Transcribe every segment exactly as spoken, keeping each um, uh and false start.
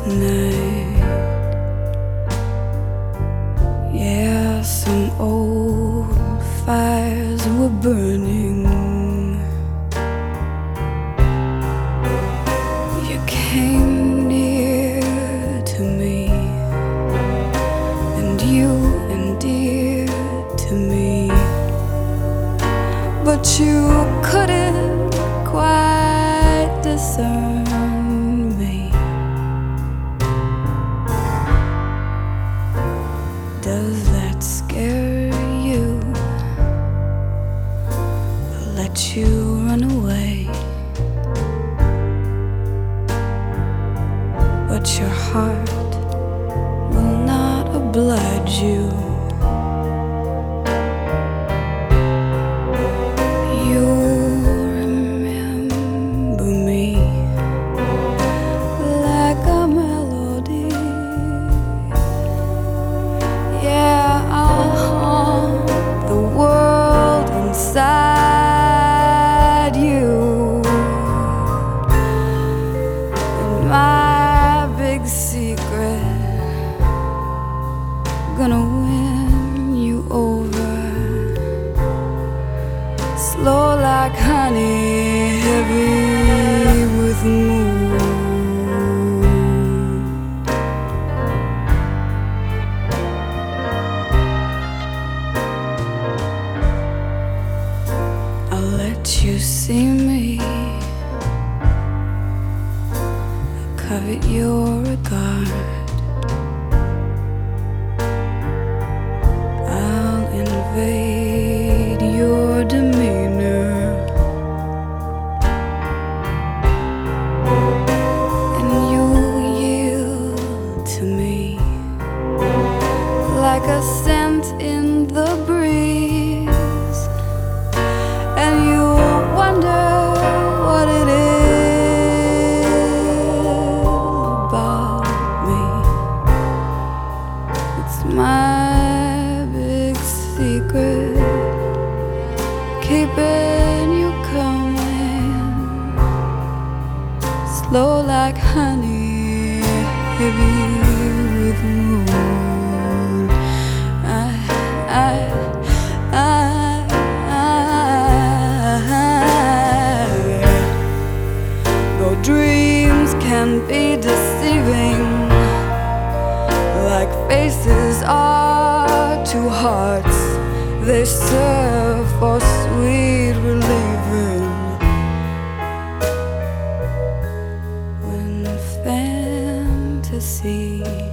night. Yeah, some old fires were burning. You came near to me, and you endeared to me, but you couldn't quite discern me. Does that scare you? I'll let you run away, but your heart will not oblige you. You remember me like a melody. Yeah, I'll haunt the world inside you, and my big secret, gonna win you over, slow like honey, heavy with mood. I'll let you see me, covet your regard. I'll invade your demeanor, and you yield to me like a scent in the breeze, and you wonder what it is about me. It's my big secret, keeping you coming, slow like honey, heavy with moon. I, I, I, I, though dreams can be deceiving, like faces are to hearts, they serve for sweet relieving. When fantasy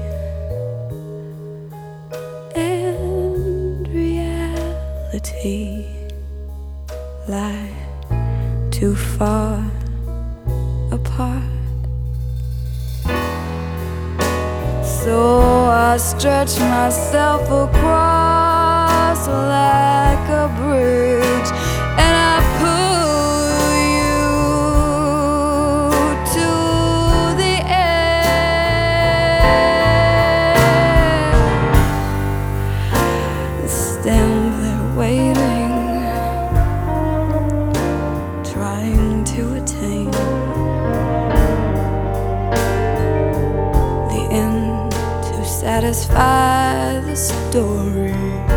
and reality lie too far apart, so I stretch myself across like a bridge, and I pull you to the edge. Stand there waiting, trying to attain the end, satisfy the story.